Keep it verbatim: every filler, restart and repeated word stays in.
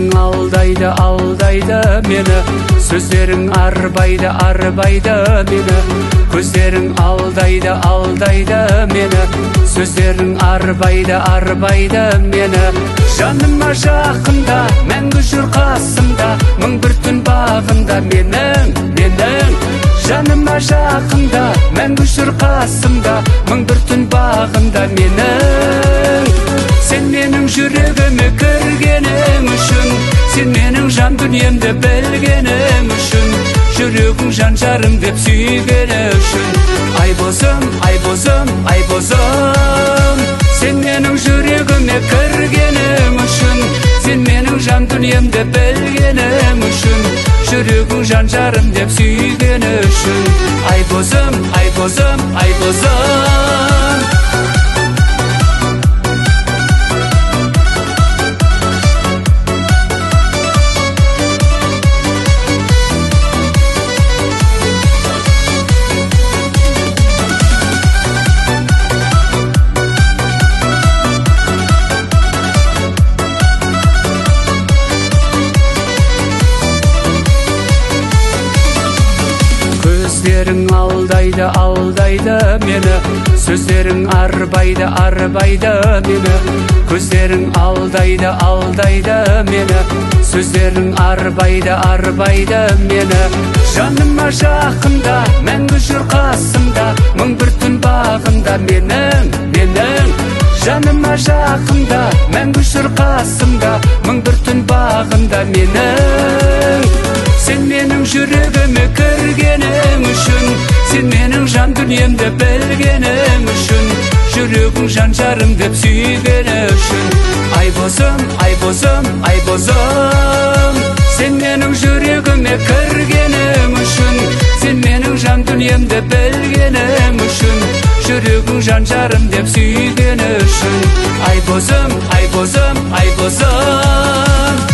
Сөздерің алдайды, алдайды мені, сөздерің арбайды, арбайды мені. Көздерің алдайды, алдайды мені, сөздерің арбайды, арбайды мені. Жаныма жақында, мәңгі жүр қасымда, мың бір түн бағында менің, менің. Жаныма жақында, мәңгі жүр қасымда, мың бір түн бағында менің. Сен менің жүрегіме кіргенің үшін, сен менің жан дүниемді білгенің үшін, жүрегің жан жарым деп сүйгені үшін. Ай бозым, ай бозым, ай бозым, сен менің жүрегіме кіргенің үшін, сен менің жан дүниемді білгенің үшін, жүрегің жан жарым деп сүйгені үшін. Ай бозым, ай бозым, ай бозым. Сөздерің алдайды, алдайды мені, сөздерің арбайды, арбайды мені. Көздерің алдайды, алдайды мені, сөздерің арбайды, арбайды мені. Жаныма жақында, мәңгі жүр қасымда, мың бір түн бағында менің, менің. Жаныма жақында, мәңгі жүр қасымда, мың бір түн бағында менің. Сен менің жүрегіме кіргенің үшін, сен менің жан дүниемді білгенің үшін, жүрегің жан жарым деп сүйгені үшін. Ай бозым, ай бозым, ай бозым, сен менің жүрегіме кіргенің үшін, сен менің жан дүниемді білгенің үшін, жүрегің жан жарым деп сүйгені үшін. Ай бозым, ай бозым, ай бозым.